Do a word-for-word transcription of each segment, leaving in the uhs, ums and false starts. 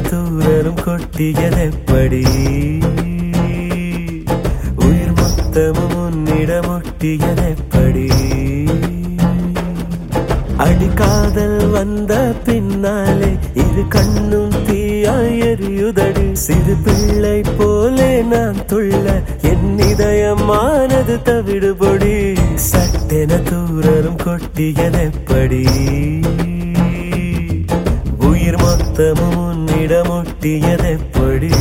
தூரலும் கொட்டியதெப்படி உயிர் மொத்தமும் உன்னிடம் ஒட்டியதெப்படி அடிக்காதல் வந்த பின்னாலே இரு கண்ணும் தீயாய் எரியுதடி சிறு பிள்ளை போலே நான் துள்ள என் இதயமானது தவிடுபொடி சட்டென தூரலும் கொட்டியதெப்படி உயிர் மொத்தமும் உன்னிடம் ஒட்டியதெப்படி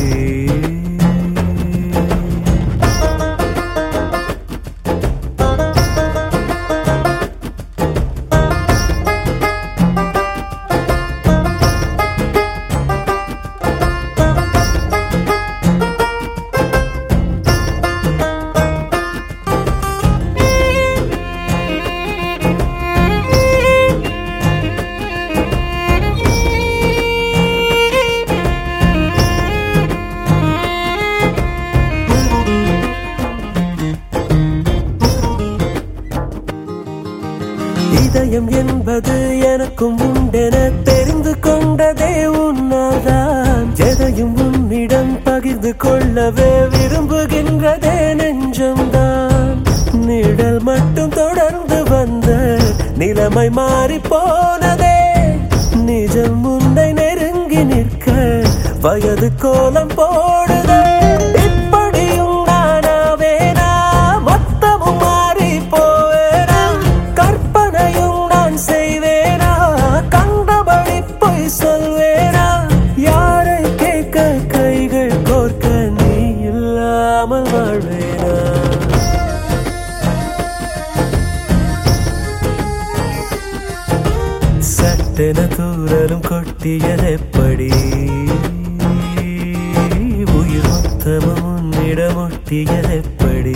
இதயம் என்பது எனக்கும் உண்டென தெரிந்து கொண்டதே உன்னால்தான் எதையும் உன்னிடம் பகிர்ந்து கொள்ளவே விரும்புகின்றதே நெஞ்சம்தான் நிழல் மட்டும் தொடர்ந்து வந்த நிலைமை மாறி போனதே நிஜம் உன்னை நெருங்கி நிற்க வயது கோலம் போடுதே இப்படியும் நானாவேனா மொத்தமும் மாறி போவேனா கற்பனையும் நான் செய்வேனா கண்டபடி போய் சொல்வேனா யாரை கேட்க கைகள் கோர்க்க நீ இல்லாமல் வாழ்வேனா சட்டென தூரலும் கொட்டியதெப்படி உயிர் மொத்தமும் உன்னிடம் ஒட்டியதெப்படி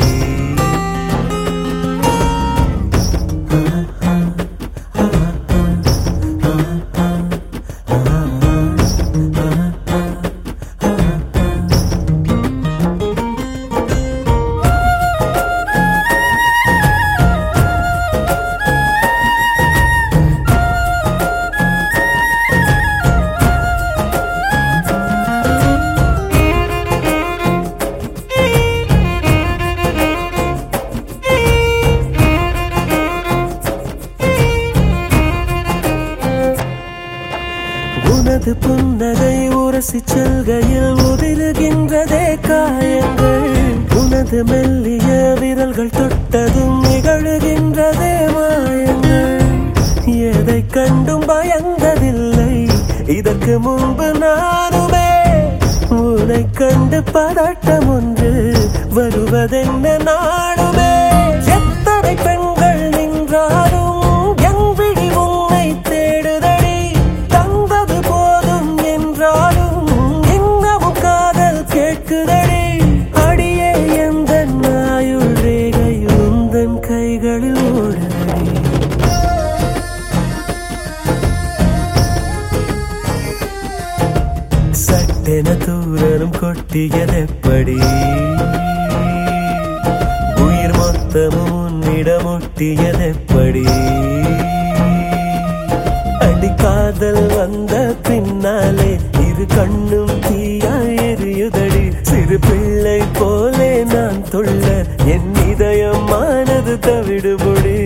உனது புன்னகை உரசி செல்கையில் உதிருகின்றதே காயங்கள் உனது மெல்லிய விரல்கள் தொட்டதும் நிகழுகின்றதே மாயங்கள் எதை கண்டும் பயந்ததில்லை இதற்கு முன்பு நானுமே உன்னை கண்டு பதட்டம் ஒன்று வருவதென்ன நானுமே எத்தனை பெண்கள் நின்றாலும் என் விழி உன்னை தேடுதடி தந்தது போதும் என்றாலும் இன்னமும் காதல் கேட்குதடி அடியே எந்த நாயுள் ரேகை உந்தன் கைகளில் ஓடுதடி சட்டென தூரலும் கொட்டியதெப்படி உயிர் மொத்தமும் உன்னிடம் ஒட்டியதெப்படி அடிக்காதல் வந்த பின்னாலே இரு கண்ணும் தீயாய் எரியுதடி சிறு பிள்ளை போலே நான் துள்ள என் இதயமானது தவிடுபொடி